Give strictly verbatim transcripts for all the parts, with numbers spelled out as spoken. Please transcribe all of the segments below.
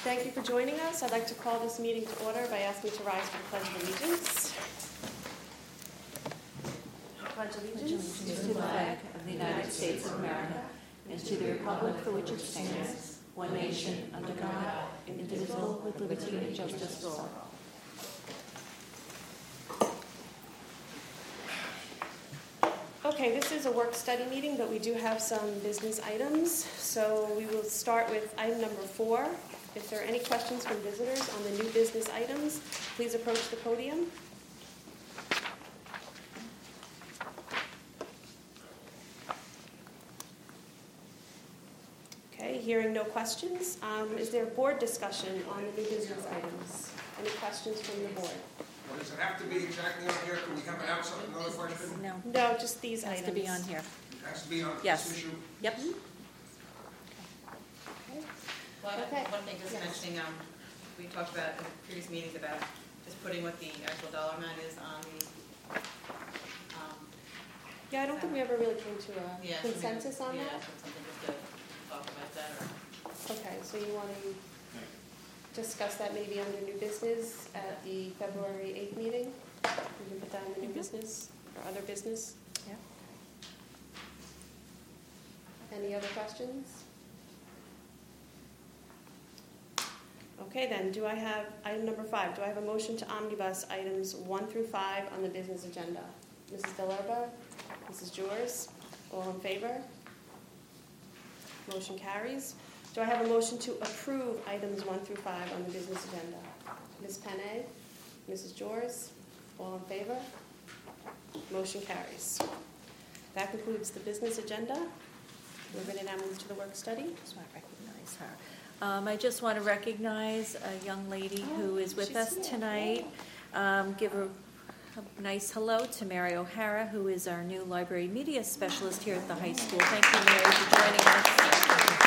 Thank you for joining us. I'd like to call this meeting to order by asking you to rise for the Pledge of Allegiance. Pledge allegiance to the flag of the United States of America and to the republic for which it stands, one nation, under God, indivisible, with liberty and justice for all. Okay, this is a work-study meeting, but we do have some business items. So we will start with item number four. If there are any questions from visitors on the new business items, please approach the podium. Okay, hearing no questions. Um, is there board discussion on the new business items? Any questions from the board? Well, does it have to be exactly on here? Can we have it out something, another question? No. No, just these It has items. to be on here. It has to be on Yes. this issue? Yep. Well, Okay. one thing, just Yes. mentioning, um, we talked about in previous meetings about just putting what the actual dollar amount is on the, um, Yeah, I don't think we ever really came to a yeah. something- consensus on yeah, that. so something just to talk about that, or, Okay, so you want to discuss that maybe under new business at the February eighth meeting? We can put that in the new Mhm. business or other business? Yeah. Any other questions? Okay, then, do I have, item number five, do I have a motion to omnibus items one through five on the business agenda? Missus Delerba, Missus Jors, all in favor? Motion carries. Do I have a motion to approve items one through five on the business agenda? Miz Panay, Missus Jors, all in favor? Motion carries. That concludes the business agenda. We're going to now move to the work study. Just want to recognize her. Um, I just want to recognize a young lady who is with she's us here. tonight. Um, give a, a nice hello to Mary O'Hara, who is our new library media specialist here at the high school. Thank you, Mary, for joining us.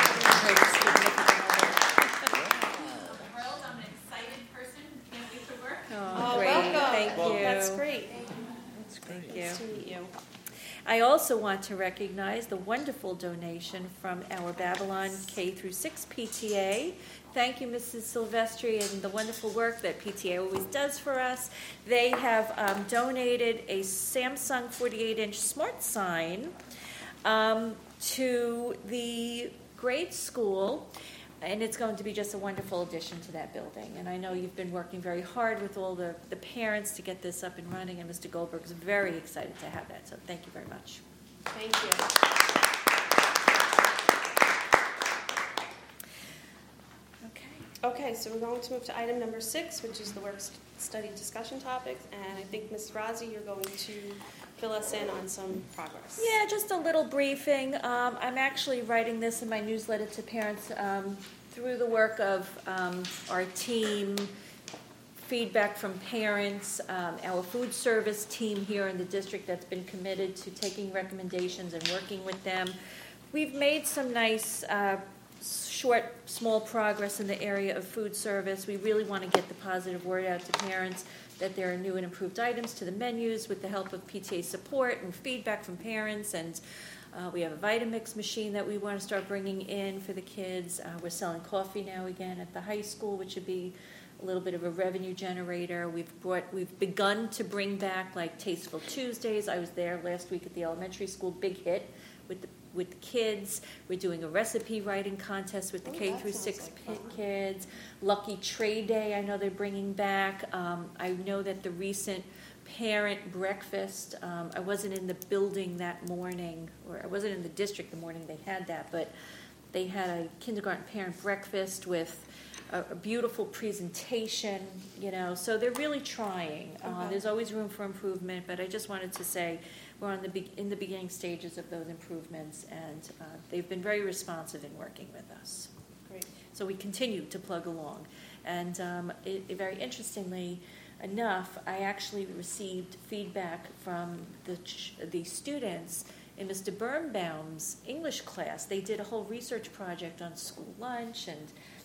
Harold, I'm an excited person, can't wait to work. Oh, Oh, great. welcome. Thank you. That's great. That's great. Thank Nice to meet you. I also want to recognize the wonderful donation from our Babylon K through six P T A. Thank you, Missus Silvestri, and the wonderful work that P T A always does for us. They have um, donated a Samsung forty-eight inch smart sign um, to the grade school, and it's going to be just a wonderful addition to that building. And I know you've been working very hard with all the, the parents to get this up and running, and Mister Goldberg's very excited to have that. So thank you very much. Thank you. Okay. Okay, so we're going to move to item number six, which is the work st- study discussion topics. And I think, Miz Razi, you're going to fill us in on some progress. Yeah, just a little briefing. Um, I'm actually writing this in my newsletter to parents um, through the work of um, our team, feedback from parents, um, our food service team here in the district that's been committed to taking recommendations and working with them. We've made some nice uh, short, small progress in the area of food service. We really want to get the positive word out to parents that there are new and improved items to the menus with the help of P T A support and feedback from parents. And uh, we have a Vitamix machine that we want to start bringing in for the kids. Uh, we're selling coffee now again at the high school, which would be a little bit of a revenue generator. We've brought, we've begun to bring back like Tasteful Tuesdays. I was there last week at the elementary school, big hit with the with the kids. We're doing a recipe writing contest with the Oh, K that through sounds six like pi- fun. kids. Lucky Trade Day, I know they're bringing back. Um, I know that the recent parent breakfast, um, I wasn't in the building that morning, or I wasn't in the district the morning they had that, but they had a kindergarten parent breakfast with a, a beautiful presentation, you know, so they're really trying. Uh, Okay. there's always room for improvement, but I just wanted to say we're on the be- in the beginning stages of those improvements, and uh, they've been very responsive in working with us. Great. So we continue to plug along. And um, it, it very interestingly enough, I actually received feedback from the, ch- the students in Mister Birnbaum's English class. They did a whole research project on school lunch, and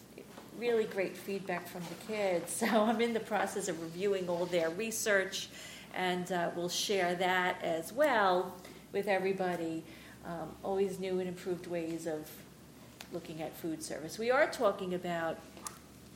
really great feedback from the kids. So I'm in the process of reviewing all their research, and uh, we'll share that as well with everybody. Um, always new and improved ways of looking at food service. We are talking about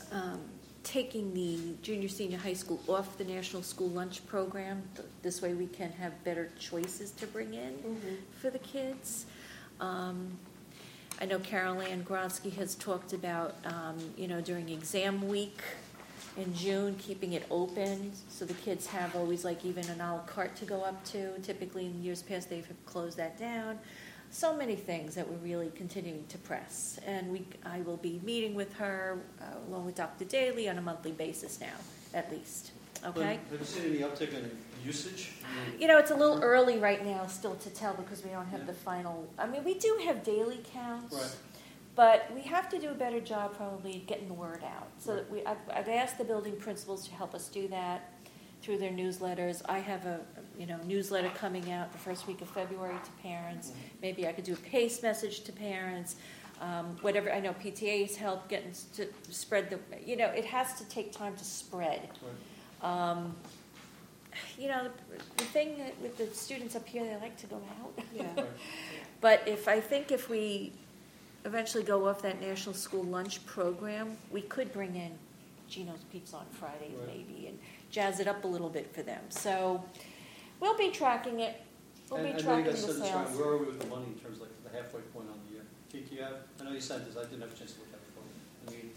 um, taking the junior, senior high school off the National School Lunch Program. Th- This way we can have better choices to bring in Mhm. for the kids. Um, I know Carol Ann Grodsky has talked about, um, you know, during exam week in June, keeping it open so the kids have always like even an a la carte to go up to. Typically in years past they've closed that down. So many things that we're really continuing to press. And we, I will be meeting with her uh, along with Doctor Daly on a monthly basis now, at least. Okay? Have you seen any uptick in usage? You know, it's a little early right now still to tell because we don't have the final, I mean, we do have daily counts. Right. But we have to do a better job probably getting the word out. So that we, I've, I've asked the building principals to help us do that through their newsletters. I have a, you know, newsletter coming out the first week of February to parents. Maybe I could do a PACE message to parents. Um, whatever, I know P T A's help getting s- to spread the, you know, it has to take time to spread. Right. Um, you know, the, the thing that with the students up here, they like to go out. Yeah. Right. But if I think if we eventually go off that National School Lunch Program, we could bring in Gino's Pizza on Fridays Right. maybe and jazz it up a little bit for them. So we'll be tracking it. We'll And be I know you tracking guys the said this right. sales. Where are we with the money in terms of like the halfway point on the year? Do you have, I know you sent this, I didn't have a chance to look at it before. I mean,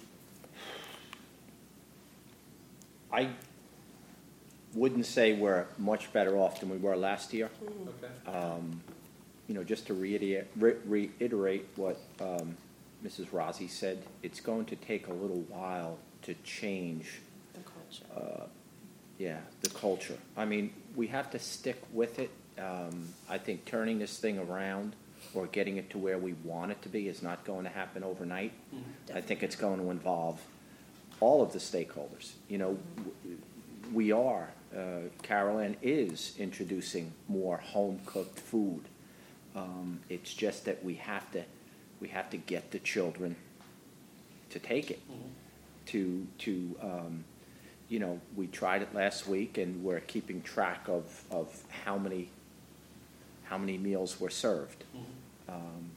I wouldn't say we're much better off than we were last year. Mhm. okay. Um, You know, just to reiterate, re- reiterate what um, Missus Rossi said, it's going to take a little while to change, The culture. uh, yeah, the culture. I mean, we have to stick with it. Um, I think turning this thing around or getting it to where we want it to be is not going to happen overnight. Mhm. I think it's going to involve all of the stakeholders. You know, w- we are, uh, Carol Ann is introducing more home-cooked food. Um, it's just that we have to, we have to get the children to take it. Mhm. To, to, um, you know, we tried it last week and we're keeping track of, of how many, how many meals were served. Mhm. Um,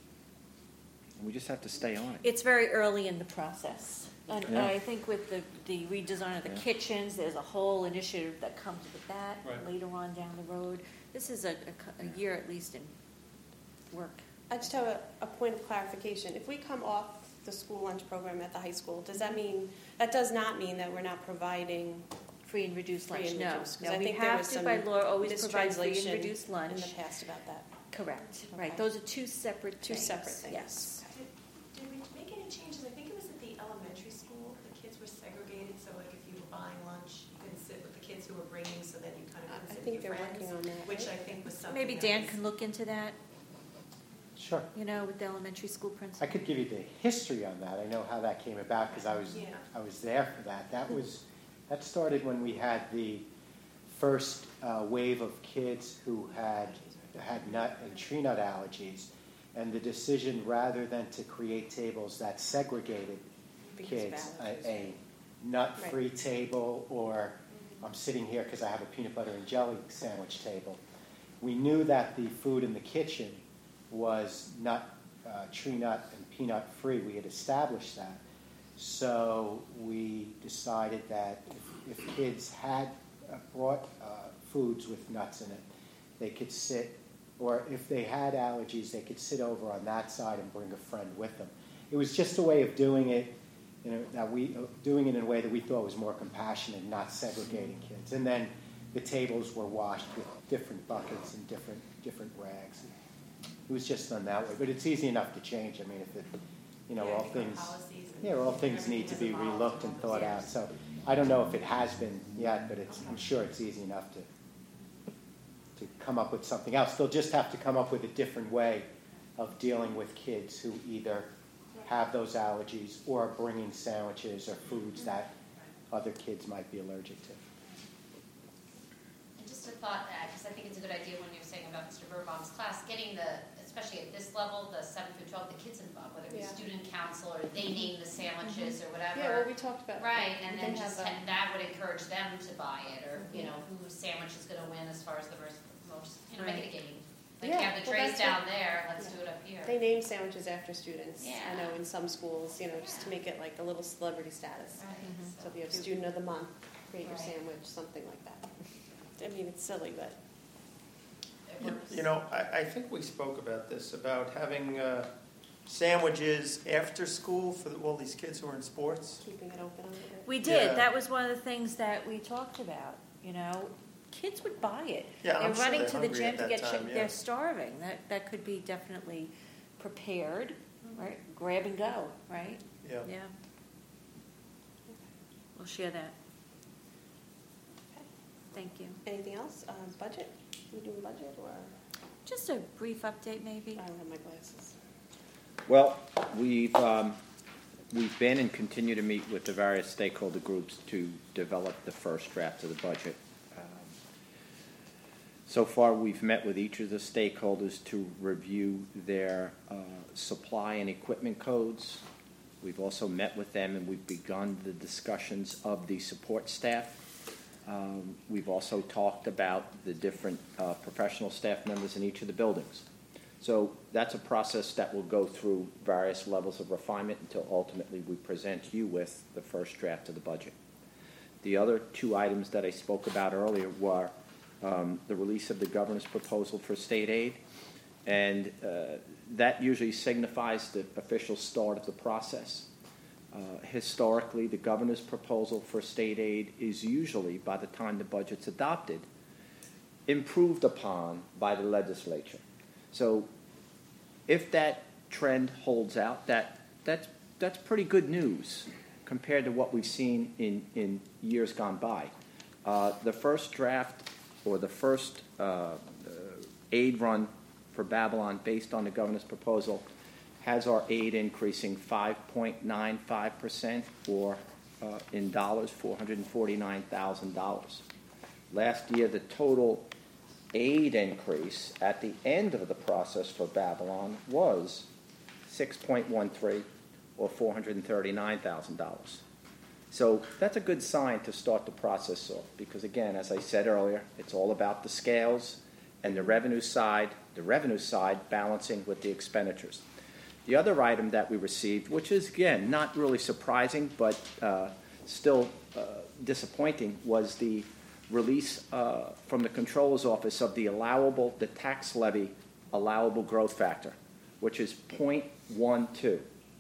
we just have to stay on it. It's very early in the process. And Yeah. I think with the, the redesign of the Yeah. kitchens, there's a whole initiative that comes with that Right. later on down the road. This is a, a cou- a year at least in work. I just have a, a point of clarification. If we come off the school lunch program at the high school, does that mean, that does not mean that we're not providing Free and reduced Free lunch, and no. reduced, 'cause No, I we think there have was to some by law always provide free and mistranslation reduced in lunch. the past about that? Correct, Okay. right. Those are two separate Two things. separate things. Yes. Did, did we make any changes? I think it was at the elementary school, the kids were segregated, so like if you were buying lunch, you couldn't sit with the kids who were bringing, so then you kind I of couldn't I sit think with they're your friends. working on that. Which I right? think was something. Maybe that Dan was- can look into that, Sure. you know, with the elementary school principal. I could give you the history on that. I know how that came about because I was, Yeah. I was there for that. That was, that started when we had the first uh, wave of kids who had, had nut and tree nut allergies. And the decision, rather than to create tables that segregated Because of kids, allergies. a, a nut-free table, or I'm sitting here because I have a peanut butter and jelly sandwich table. We knew that the food in the kitchen was nut, uh, tree nut and peanut free. We had established that. So we decided that if, if kids had uh, brought uh, foods with nuts in it, they could sit, or if they had allergies, they could sit over on that side and bring a friend with them. It was just a way of doing it, you know, that we uh, doing it in a way that we thought was more compassionate, not segregating kids. And then the tables were washed with different buckets and different different rags. It was just done that way, but it's easy enough to change. I mean, if it, you know, Yeah, all I think our things, policies and yeah, all things everything need to has be evolved relooked in and all thought those out. years. So I don't know if it has been yet, but it's, I'm sure it's easy enough to to come up with something else. They'll just have to come up with a different way of dealing with kids who either have those allergies or are bringing sandwiches or foods that other kids might be allergic to. And just a thought, because I think it's a good idea when you're saying about Mister Birbaum's class, getting the, especially at this level, the seven through twelve, the kids involved, whether it be Yeah. student council or they name the sandwiches or whatever. Yeah, well, we talked about. Right, we and can then just, have, uh, ha- that would encourage them to buy it, or, you know, whose sandwich is gonna win as far as the most, most, you know, make it a game. Like Yeah, you have the well, trays that's down what- there, let's yeah. do it up here. They name sandwiches after students. I Yeah. know in some schools, you know, just to make it like a little celebrity status. Right, So if you have student of the month, create your Right. sandwich, something like that. I mean, it's silly, but It works. You know, I, I think we spoke about this, about having uh, sandwiches after school for all these kids who are in sports. keeping it open a little bit. We did, Yeah. that was one of the things that we talked about, you know, kids would buy it. Yeah, I'm They're sure running they're to the hungry gym at to that get, time, chi- yeah. they're starving, that, that could be definitely prepared, right, grab and go, right? Yeah. Yeah. We'll share that, Okay. thank you. Anything else? Uh, budget? We doing budget or? Just a brief update, maybe? I don't have my glasses. Well, we've, um, we've been and continue to meet with the various stakeholder groups to develop the first draft of the budget. Um, So far, we've met with each of the stakeholders to review their uh, supply and equipment codes. We've also met with them and we've begun the discussions of the support staff. Um, We've also talked about the different uh, professional staff members in each of the buildings. So that's a process that will go through various levels of refinement until ultimately we present you with the first draft of the budget. The other two items that I spoke about earlier were um, the release of the governor's proposal for state aid, and uh, that usually signifies the official start of the process. Uh, historically, the governor's proposal for state aid is usually, by the time the budget's adopted, improved upon by the legislature. So if that trend holds out, that, that's, that's pretty good news compared to what we've seen in, in years gone by. Uh, the first draft, or the first uh, uh, aid run for Babylon based on the governor's proposal, has our aid increasing five point nine five percent, or uh, in dollars, four hundred forty-nine thousand dollars. Last year, the total aid increase at the end of the process for Babylon was six point one three, or four hundred thirty-nine thousand dollars. So that's a good sign to start the process off, because again, as I said earlier, it's all about the scales and the revenue side, the revenue side balancing with the expenditures. The other item that we received, which is again not really surprising but uh, still uh, disappointing, was the release uh, from the Comptroller's Office of the allowable, the tax levy allowable growth factor, which is zero point one two.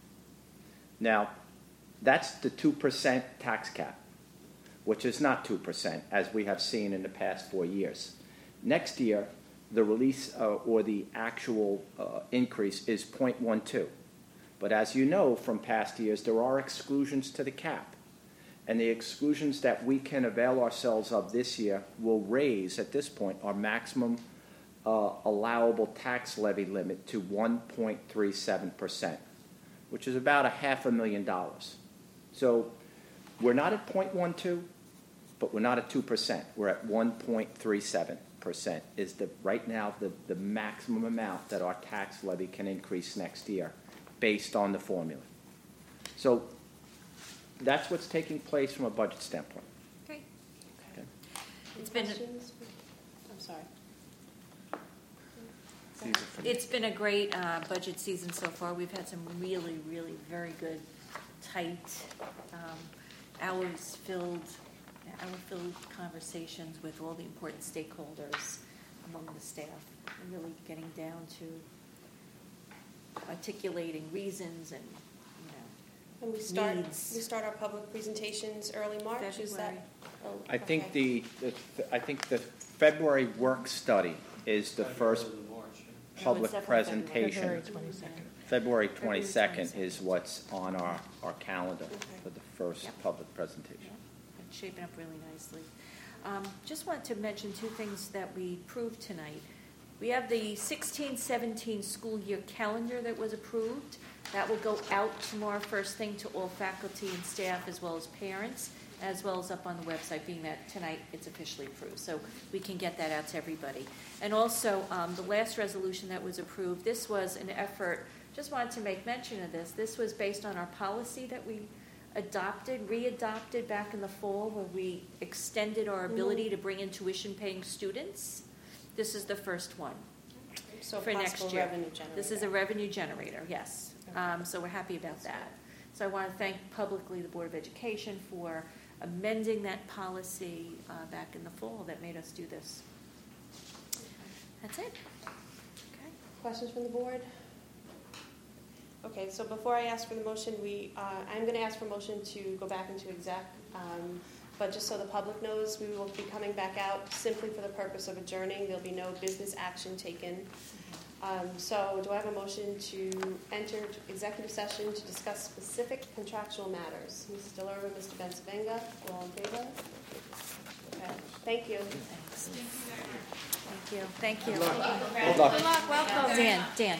Now, that's the two percent tax cap, which is not two percent, as we have seen in the past four years. Next year, the release uh, or the actual uh, increase is zero point one two. But as you know from past years, there are exclusions to the cap. And the exclusions that we can avail ourselves of this year will raise, at this point, our maximum uh, allowable tax levy limit to one point three seven percent, which is about a half a million dollars. So we're not at zero point one two, but we're not at two percent. We're at one point three seven percent is the, right now the, the maximum amount that our tax levy can increase next year based on the formula. So that's what's taking place from a budget standpoint. Great. Okay. It's been, a- Questions? I'm sorry. These are from- it's been a great uh, budget season so far. We've had some really, really very good, tight, um, hours filled, hour-filled conversations with all the important stakeholders among the staff, and really getting down to articulating reasons and, you know, And we start, Needs. we start our public presentations early March, is that? February. oh, I think okay. the, the, I think the February work study is the first February to March, yeah. public definitely February. presentation. February twenty-second. February February twenty-second twenty-second. is what's on our, our calendar Okay. for the first Yep. public presentation. Yeah, it's shaping up really nicely. Um, just wanted to mention two things that we approved tonight. We have the sixteen seventeen school year calendar that was approved. That will go out tomorrow first thing to all faculty and staff, as well as parents, as well as up on the website, being that tonight it's officially approved. So we can get that out to everybody. And also, um, the last resolution that was approved, this was an effort, just wanted to make mention of this. This was based on our policy that we adopted, re-adopted back in the fall, where we extended our ability to bring in tuition-paying students. This is the first one. So for next possible year. revenue generator. This is a revenue generator, yes. Okay. Um, So we're happy about that. So I want to thank publicly the Board of Education for amending that policy uh, back in the fall that made us do this. That's it. Okay. Questions from the board? Okay, so before I ask for the motion, we, uh, I'm going to ask for motion to go back into exec, um, but just so the public knows, we will be coming back out simply for the purpose of adjourning. There'll be no business action taken. Um, So do I have a motion to enter executive session to discuss specific contractual matters? Miz Delarue and Mister Bencivenga, all in favor? Okay, thank you. Thanks. Thank you. Thank you. Good luck. Good luck, welcome. Dan, Dan.